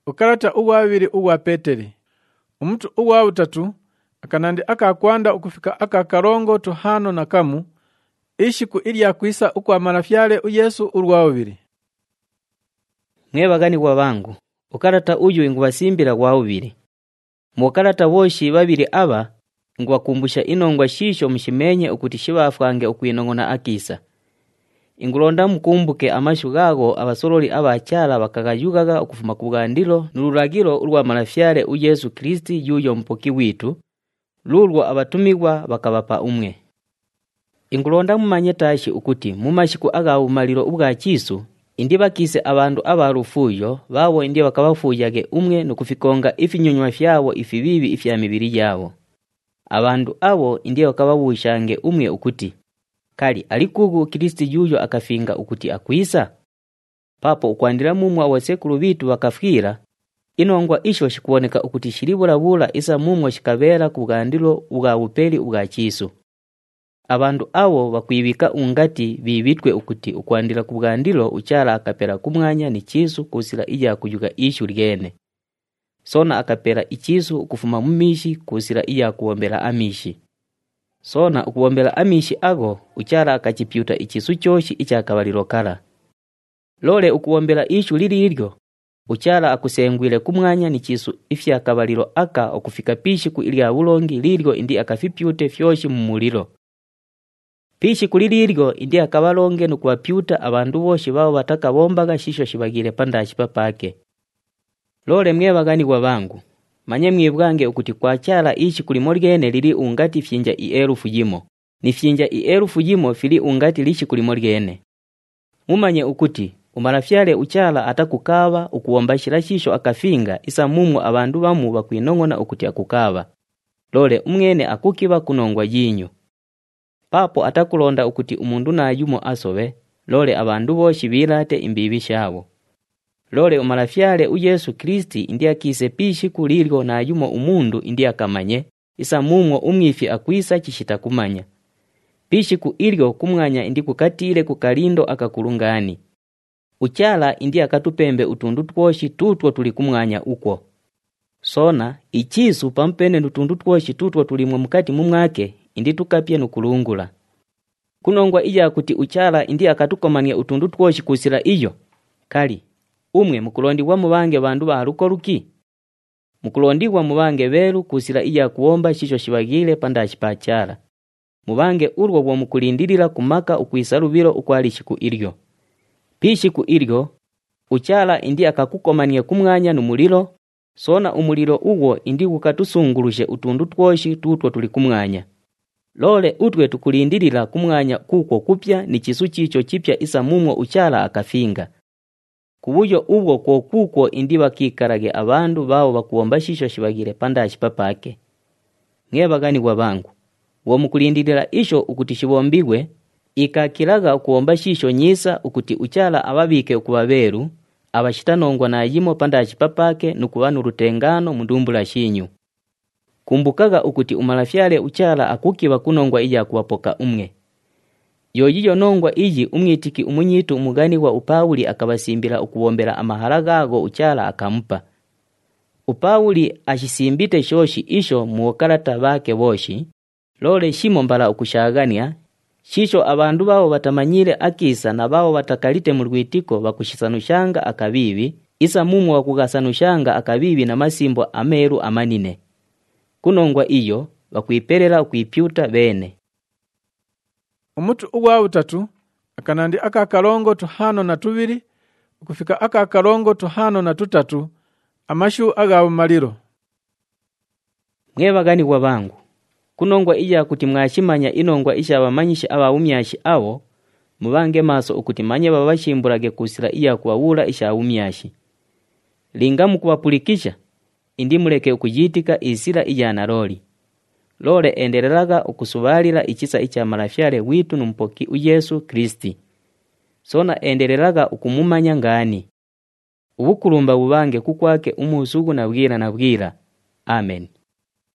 Ukarata uwabiri uwa Peteri. Umutu uwa utatu akanandi akakwanda ukufika akakarongo tuhano na kamu ishiku ilya kwisa ukwa marafyale uyesu urwa ubiri. Mwebaganirwa bangu, ukarata uyu ingubasimbira gwa ubiri. Mukarata woshi babiri aba ingwakumbusha inongwa shisho mushimenye ukuti shibafwange ukwinongona akisa. Ingulonda mukumbuke amashu gago abasoroli abacyala bakagayugaga okufuma ku bwandilo n'ururagiro urwa marafyale uyesu Kristi yuyo mpoki witu lulwo abatumigwa bakabapa umwe. Ingulonda mumanye tashi ukuti mumashiku agawumaliro ubwa Kisu indi bakise abantu abarufuyo bawo indi bakabafuyage umwe nukufikonga ifinyonywa fyabo ifibibi ifya mibiri yabo. Abantu abo indi bakabawushange umwe ukuti kali alikugu Kristi yuyo akafinga ukuti akwisa. Papo ukwandira mumwa wasekulu bitu bakafira inongwa isho shikuoneka ukuti shiribulabula isa mumwa shikabera kubwandilo uga upeli uga Kisu. Abantu abo bakwibika ungati bibitwe ukuti ukwandira kubwandilo ucyala akapera kumwanya ni Kisu kusira ija kuyuga ishu ryene. Sona akapera ikisu ukufuma mumishi kusira ija kuombela amishi. Sona ukuombela amishi ago ucyala akachipyuta ikisu cyoshi icyakabaliro kala. Lole ukuombela ishu liliryo ucyala akusengwile kumwanya ni Kisu ifya kabaliro aka okufika pishi ku ilya bulongi liryo indi akafipyute fyoshi mumuliro. Pishi kuliliryo indi akabalonge nukuwapyuta abantu boshi babo batakabombaga shisho shibagire pandashi papake. Lole mwebaganirwa bangu, manye mwibwange ukuti kwa cyala ishi kulimorgene lili ungati fyinja ielufu yimo. Ni fyinja ielufu yimo fili ungati lishi kulimorgene. Mumanye ukuti umarafyale ucyala atakukaba ukuombashira shisho akafinga isa mumu abantu bamu bakwinongona ukuti akukaba. Lole umwene akukiba kunongwa yinyu. Papo atakulonda ukuti umundu na yumo asobe, lole abantu boshi bilate imbibi shabo. Lole umarafyale uyesu Kristi indi akise pishi kuliryo na yumo umundu indi akamanye, isa mumwo umwifi akwisa kishita kumanya. Pishi ku ilyo kumwanya indi kukatile kukalindo akakulungani. Ucyala indi akatupembe utundu twoshi tutwo tuli kumwanya ukwo. Sona ikisu pampene nutundu twoshi tutwo tulimwe mukati mumwake indi tukapye nukulungula. Kunongwa ija kuti ucyala indi akatukomanya utundu twoshi kusira iyo. Kali umwe mukulondiwa mubange bandu baharuko ruki. Mukulondiwa mubange beru kusira ija kuomba shisho shibagile pandashi pa cyala. Mubange urwo bwo mukulindirira kumaka ukwisarubiro ukwalishiku ilyo. Pishiku ilyo ucyala indi akakukomanya kumwanya numuliro. Sona umuliro uwo indi ukatusungurushe utundu twoshi tutwo tuli kumwanya. Lole utwe tukulindirira kumwanya kuko kupya ni Kisu chicho chipya isa mumwo ucyala akafinga. Kubuyo ubwo kuko indi bakikarage abantu bawo bakuomba shisho shibagire pandashi papake. Mwebaganirwa bangu, wo mukulindirira isho ukuti shibombigwe ikakiraga kuomba shisho nyisa ukuti ucyala ababike ukubaberu abashitanongwa na yimo pandashi papake nukubana urutengano mundumbula shinyu. Kumbukaga ukuti umarafyale ucyala akukiba kunongwa ija kuwapoka umwe. Yoyiyo nongwa iji umwitiki umunyitu umugani wa Upawuli akabasimbira ukubombera amaharagago ucyala akampa. Upawuli ashisimbite shoshi isho muokarata bake boshi. Lole shimo mbala ukushagania. Shisho abandu bawo batamanyire akisa na bawo batakalite mu rwitiko bakushisanushanga akabibi isa mumu wakugasanushanga akabibi na masimbo ameru amanine. Kunongwa iyo bakwiperera ukwipyuta bene. Umutu uwa utatu akanandi akakarongo tuhano na tubiri ukufika akakarongo tuhano na tutatu amashu agabumaliro. Mwebaganirwa bangu, kunongwa ija kuti mwashimanya inongwa isha abamanyisha abawumyashi awo mubange maso ukuti manye babashimbulage kusira iya kuwawula isha awumyashi. Linga mukubapulikisha indi muleke ukujitika isira ija naroli. Lole endelelaga ukusubalira ikisa icha marafyale witu numpoki uyesu Kristi. Sona endelelaga ukumumanya ngani. Ubukulumba bubange kukwake umusugu na bwira. Amen.